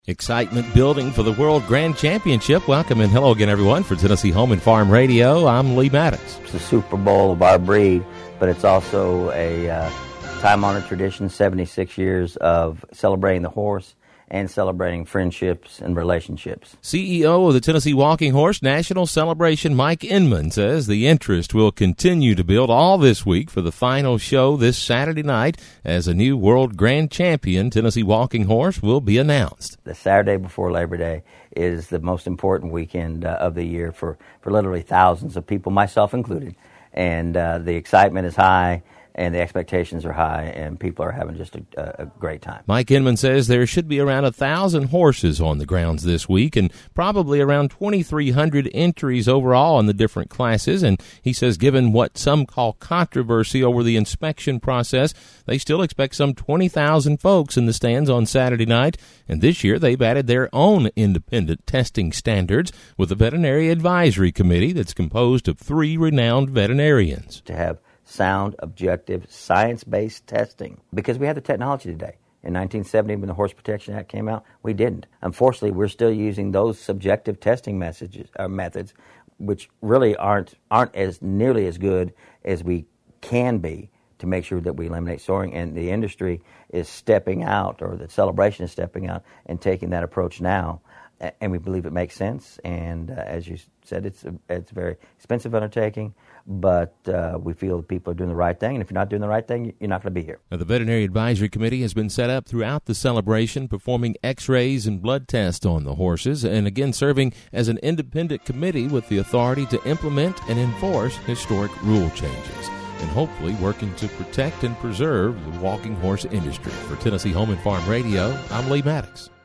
Excitement building for the World Grand Championship. Welcome and hello again, everyone, for Tennessee Home and Farm Radio. I'm Lee Maddox. It's the Super Bowl of our breed, but it's also a time-honored tradition, 76 years of celebrating the horse and celebrating friendships and relationships. CEO of the Tennessee Walking Horse National Celebration, Mike Inman, says the interest will continue to build all this week for the final show this Saturday night as a new World Grand Champion Tennessee Walking Horse will be announced. The Saturday before Labor Day is the most important weekend of the year for literally thousands of people, myself included. And the excitement is high. And the expectations are high, and people are having just a great time. Mike Inman says there should be around 1,000 horses on the grounds this week and probably around 2,300 entries overall in the different classes. And he says given what some call controversy over the inspection process, they still expect some 20,000 folks in the stands on Saturday night. And this year they've added their own independent testing standards with a veterinary advisory committee that's composed of 3 renowned veterinarians. To have sound, objective, science-based testing. Because we have the technology today. In 1970, when the Horse Protection Act came out, we didn't. Unfortunately, we're still using those subjective testing methods, which really aren't as nearly as good as we can be to make sure that we eliminate soring. And the industry is stepping out, or the celebration is stepping out and taking that approach now. And we believe it makes sense. And as you said, it's a very expensive undertaking. But we feel that people are doing the right thing, and if you're not doing the right thing, you're not going to be here. Now, the Veterinary Advisory Committee has been set up throughout the celebration, performing x-rays and blood tests on the horses, and again serving as an independent committee with the authority to implement and enforce historic rule changes, and hopefully working to protect and preserve the walking horse industry. For Tennessee Home and Farm Radio, I'm Lee Maddox.